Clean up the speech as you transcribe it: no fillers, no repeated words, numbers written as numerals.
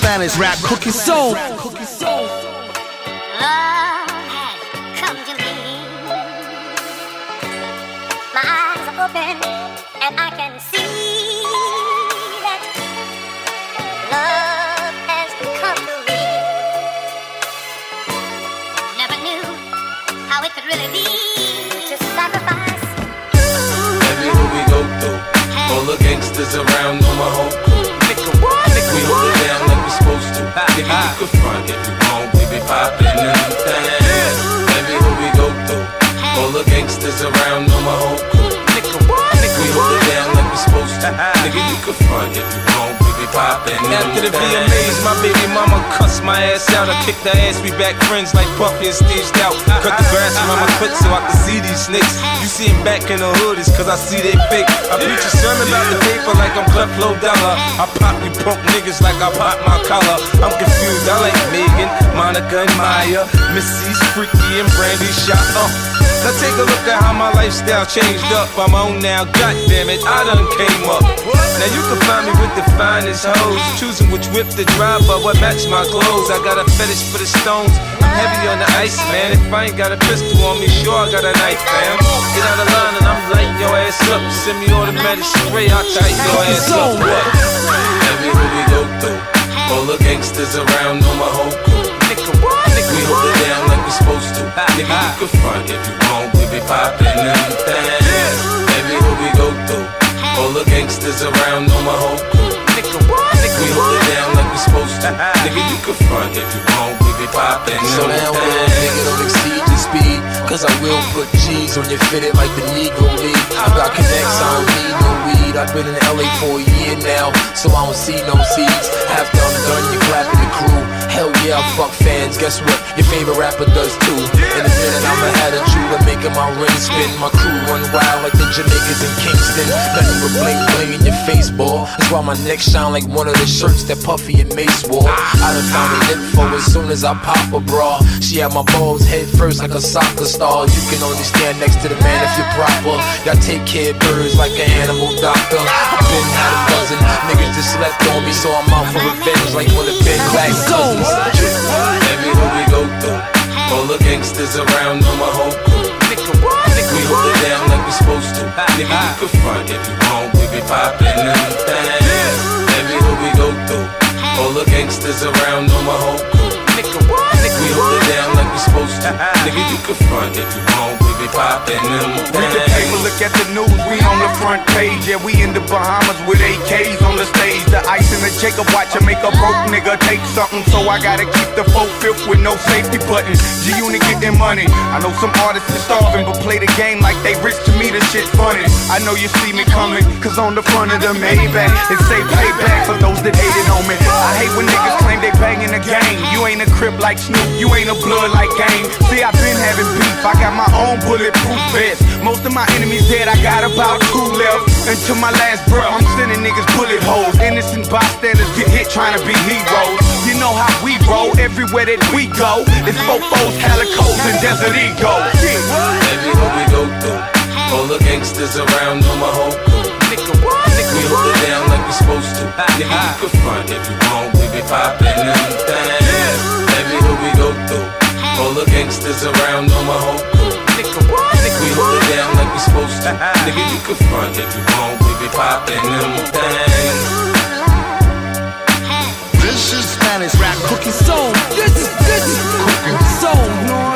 Spanish rap cooking soul. Love has come to me. My eyes are open and I can see that love has come to me. Never knew how it could really be to sacrifice. Baby, who we go through? All the gangsters around know my whole crew. We hold it down like we supposed to. Nigga, you can front if you want. We be poppin' everything. Baby, who we go through? All the gangsters around know my whole crew. We hold it down like we supposed to. Nigga, you can front if you want. We be poppin' After the VMAs, my baby mama cussed my ass out. I kicked her ass, we back friends like Puffy and Steve Stout. Cut the grass around my foot so I can see these snakes. You see him back in the hood, it's cause I see they fake. I preach a sermon about the paper like I'm Creflo Dollar. I pop you punk niggas like I pop my collar. I'm confused, I like Megan, Monica and Maya, Missy's Freaky and Brandy shot up. Now take a look at how my lifestyle changed up. I'm on now, goddammit, I done came up. Now you can find me with the finest hoes, choosing which whip to drive, but what match my clothes. I got a fetish for the stones, I'm heavy on the ice, man. If I ain't got a pistol on me, sure I got a knife, fam. Get out of line and I'm lighting your ass up. Send me automatic spray, I'll tighten your ass up. What? Baby, who we go through? All the gangsters around know my whole crew. We hold it down like we supposed to. Nigga, you can front if you want. We be poppin' everything. Baby, who we go through? All the gangsters around know my whole crew. We hold it down like we supposed to. Nigga, you can front if you want. We be poppin' So now nigga, don't exceed your speed, cause I will put G's on your fitted like the Negro League. I got connects, I don't need no weed. I've been in LA for a year now, so I don't see no seeds. After I'm done, you clapping the crew. Hell yeah, I fuck fans. Guess what? Your favorite rapper does too. In a minute, I'ma add a jeweler making my ring spin. My crew run wild like the Jamaicans in Kingston. Nothing but bling bling in your face, boy. That's why my neck shine like one of the shirts that Puffy and Mace wore. I done found an info as soon as I pop a bra. She had my balls head first like a soccer star. You can only stand next to the man if you're proper. Y'all take care of birds like an animal doctor. I've been had a dozen niggas just slept on me, so I'm out for revenge like one of Ben Black cousins. Baby, who we go through? All the gangsters around know my whole crew. We hold it down like we supposed to. Nigga, you can front if you want. We be poppin' everything. Baby, who we go through? All the gangsters around know my whole crew. We hold it down like we supposed to. Nigga, you can front if you want. We be poppin' everything. Read the paper, look at the news, we on the front page. Yeah, we in the Bahamas with AKs on the stage. The ice in the Jacob watch to make a broke nigga take something. So I gotta keep the 4/5 with no safety buttons. G-Unit getting money. I know some artists is starving, but play the game like they rich. To me, the shit funny. I know you see me coming, cause on the front of the Maybach it say payback for those that hated on me. I hate when niggas claim they banging the game. You ain't a crip like Snoop, you ain't a blood like Game. See, I been having beef, I got my own bulletproof vest. Most of my enemies dead, I got about 2 left. Until my last breath, I'm sending niggas bullet holes. Innocent bystanders get hit trying to be heroes. You know how we roll, everywhere that we go. It's fofos, calicos, and Desert Eagles. Baby, who we go through? All the gangsters around know my whole crew. We hold it down like we supposed to. Nigga, you can front if you want. We be poppin' everything. Baby, who we go through? All the gangsters around know my whole crew. We hold it down like we supposed to. Nigga, you can front if you want. We be poppin' everything. This is Spanish rap cooking soul. This is cooking soul.